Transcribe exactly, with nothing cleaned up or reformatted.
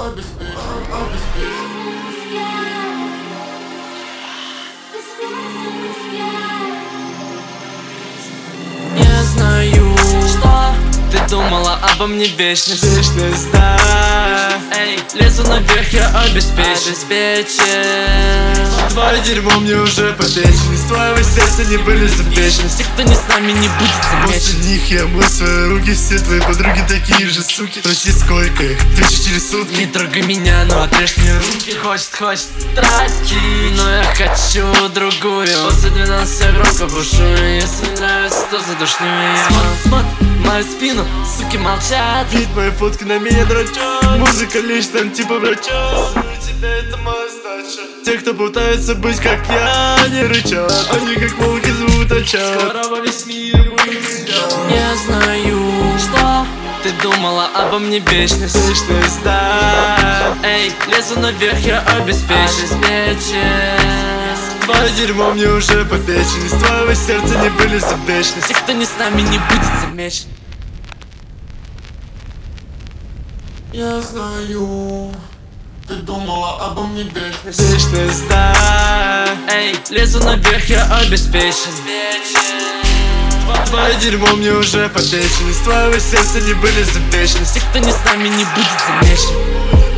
Я знаю, что ты думала обо мне вечность. Вечность, да. Эй, лезу наверх, я обеспечен, обеспечен. Твое дерьмо мне уже попечено. Из твоего сердца не вылезет вечность. Те, кто не с нами, не будет После замечен. них я мою свои руки. Все твои подруги такие же суки. Спроси, сколько их, тысячи через сутки. Не трогай меня, но отрежь мне руки. Хочет, хочет трахи, но я хочу другую. После двенадцати я громко бушу. Если не нравится, то задушни меня. Смотри, смотри, мою спину, суки молчат. Вид мои фотки на меня дрочат. Музыка лишь там типа врача. У тебя это моя сдача. Те, кто пытается быть как я, не рычат. Они как волки зовут очат. Скоро во весь мир будет меня. Я знаю, что ты думала обо мне вечность. Вечность, да. Эй, лезу наверх, я обеспечен, обеспечен. Твое дерьмо мне уже попечено. Из твоего сердца не вылезет вечность. Те, кто не с нами, не будет замечен. Я знаю, ты думала обо мне вечность. Вечность, да. Эй, лезу наверх, я обеспечен. Твое дерьмо мне уже попечено. Из твоего сердца не вылезет вечность. Те, кто не с нами, не будет замечен.